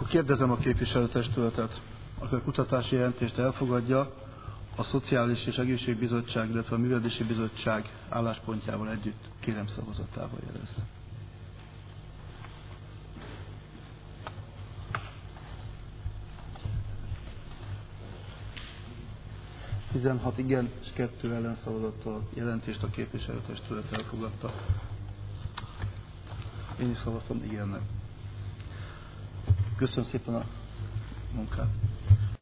Kérdezem a képviselőtestületet, aki a kutatási jelentést elfogadja, a Szociális és Egészségbizottság, illetve a Művelési Bizottság álláspontjával együtt kérem szavazatával jelezze. 16 igen és 2 ellenszavazattal jelentést a képviselőtestület elfogadta. Én is szavaztam igennel. Köszönöm szépen a munkát.